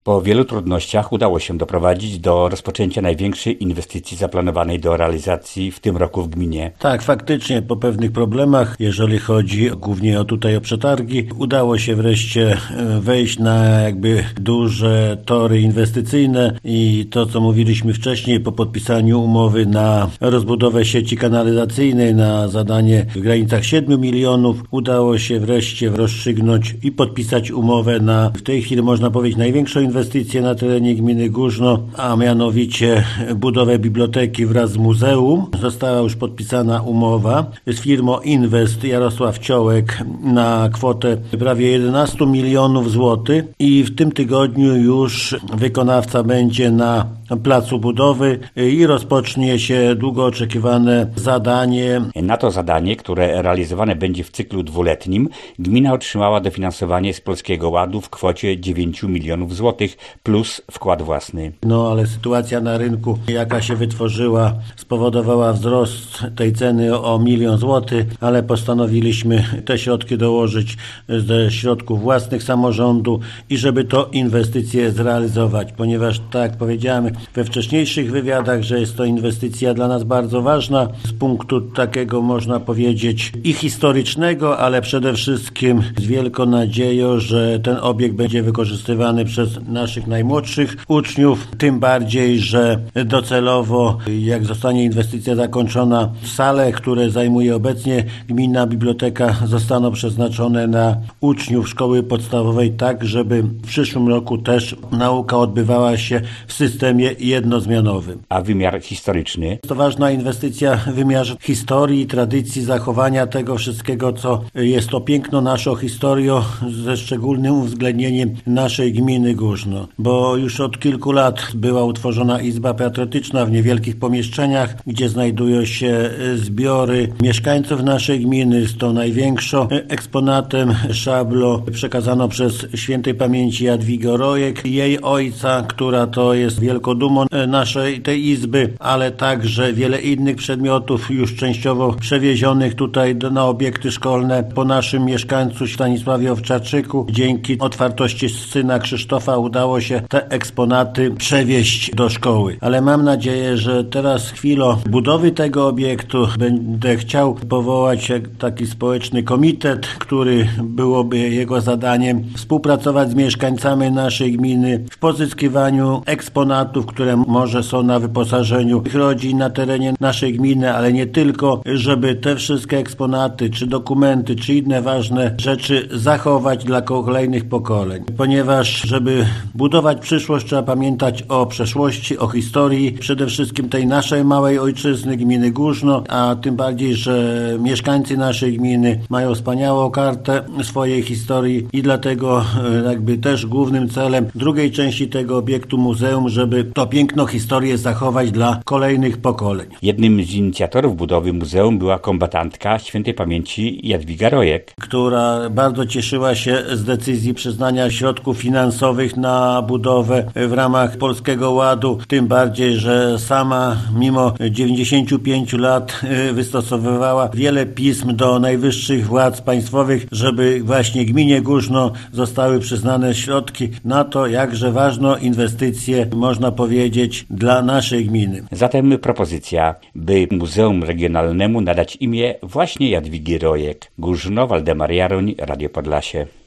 Po wielu trudnościach udało się doprowadzić do rozpoczęcia największej inwestycji zaplanowanej do realizacji w tym roku w gminie. Tak, faktycznie po pewnych problemach, jeżeli chodzi głównie o przetargi, udało się wreszcie wejść na duże tory inwestycyjne i to, co mówiliśmy wcześniej, po podpisaniu umowy na rozbudowę sieci kanalizacyjnej na zadanie w granicach 7 milionów, udało się wreszcie rozstrzygnąć i podpisać umowę na, w tej chwili można powiedzieć, największą inwestycje na terenie gminy Górzno, a mianowicie budowę biblioteki wraz z muzeum. Została już podpisana umowa z firmą Inwest Jarosław Ciołek na kwotę prawie 11 milionów złotych i w tym tygodniu już wykonawca będzie na placu budowy i rozpocznie się długo oczekiwane zadanie. Na to zadanie, które realizowane będzie w cyklu dwuletnim, gmina otrzymała dofinansowanie z Polskiego Ładu w kwocie 9 milionów złotych plus wkład własny. Ale sytuacja na rynku, jaka się wytworzyła, spowodowała wzrost tej ceny o 1 milion złotych, ale postanowiliśmy te środki dołożyć ze środków własnych samorządu i żeby to inwestycje zrealizować, ponieważ tak jak powiedziałem we wcześniejszych wywiadach, że jest to inwestycja dla nas bardzo ważna z punktu takiego, można powiedzieć, i historycznego, ale przede wszystkim z wielką nadzieją, że ten obiekt będzie wykorzystywany przez naszych najmłodszych uczniów, tym bardziej, że docelowo, jak zostanie inwestycja zakończona, sale, które zajmuje obecnie gminna biblioteka, zostaną przeznaczone na uczniów szkoły podstawowej, tak żeby w przyszłym roku też nauka odbywała się w systemie jednozmianowym. A wymiar historyczny? To ważna inwestycja w wymiarze historii, tradycji, zachowania tego wszystkiego, co jest to piękno naszą historią, ze szczególnym uwzględnieniem naszej gminy Górzno. Bo już od kilku lat była utworzona Izba Patriotyczna w niewielkich pomieszczeniach, gdzie znajdują się zbiory mieszkańców naszej gminy. Z tą największą eksponatem szablo przekazano przez świętej pamięci Jadwigę Rojek, jej ojca, która to jest wielką dumą naszej tej izby, ale także wiele innych przedmiotów już częściowo przewiezionych tutaj na obiekty szkolne po naszym mieszkańcu Stanisławie Owczarczyku. Dzięki otwartości syna Krzysztofa udało się te eksponaty przewieźć do szkoły. Ale mam nadzieję, że teraz chwilą budowy tego obiektu będę chciał powołać taki społeczny komitet, który byłoby jego zadaniem współpracować z mieszkańcami naszej gminy w pozyskiwaniu eksponatów, które może są na wyposażeniu ich rodzin na terenie naszej gminy, ale nie tylko, żeby te wszystkie eksponaty, czy dokumenty, czy inne ważne rzeczy zachować dla kolejnych pokoleń. Ponieważ, żeby budować przyszłość, trzeba pamiętać o przeszłości, o historii, przede wszystkim tej naszej małej ojczyzny, gminy Górzno, a tym bardziej, że mieszkańcy naszej gminy mają wspaniałą kartę swojej historii i dlatego też głównym celem drugiej części tego obiektu muzeum, żeby to piękno historię zachować dla kolejnych pokoleń. Jednym z inicjatorów budowy muzeum była kombatantka świętej pamięci Jadwiga Rojek, która bardzo cieszyła się z decyzji przyznania środków finansowych na budowę w ramach Polskiego Ładu, tym bardziej, że sama mimo 95 lat wystosowywała wiele pism do najwyższych władz państwowych, żeby właśnie gminie Górzno zostały przyznane środki na to jakże ważną inwestycję, można powiedzieć, dla naszej gminy. Zatem propozycja, by Muzeum Regionalnemu nadać imię właśnie Jadwigi Rojek. Górzno, Waldemar Jaroń, Radio Podlasie.